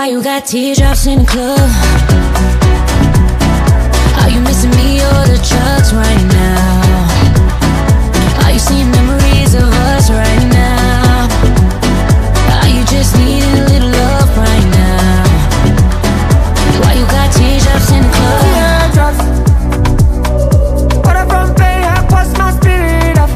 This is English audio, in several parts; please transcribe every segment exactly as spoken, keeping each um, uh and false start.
Why you got teardrops in the club? Are you missing me or the drugs right now? Are you seeing memories of us right now? Are you just needing a little love right now? Why you got teardrops in the club? Teardrops. What up from Bay, I cross my spirit up.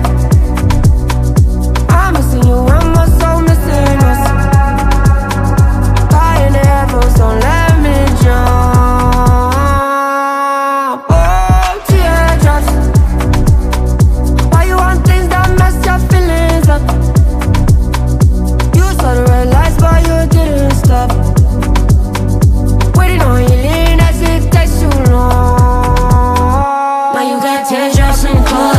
I'm missing you, I'm also missing us. Fire in the heavens, don't let me jump. Oh, teardrops. Why you want things that mess your feelings up? You saw the red lights, but you didn't stop. Waiting on you, lean as it takes too long. Why you got teardrops in the club?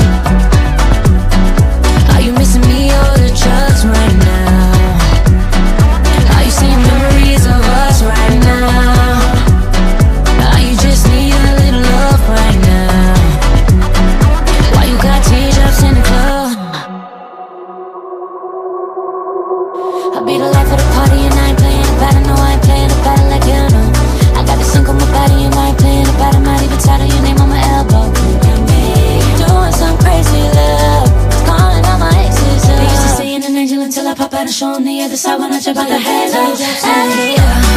Are you missing me or the drugs right now? Are you seeing memories of us right now? Are you just needing a little love right now? Why you got teardrops in the club? I be the life of the party and I ain't playing about it. No, I ain't playing about it like you know. I got this single my body and I ain't playing about it. Might even title your name on my elbow. And me doing some crazy love, calling all my exes up. They used to stay in an angel until I pop out and show 'em the other side when I jump out the halo. Hey,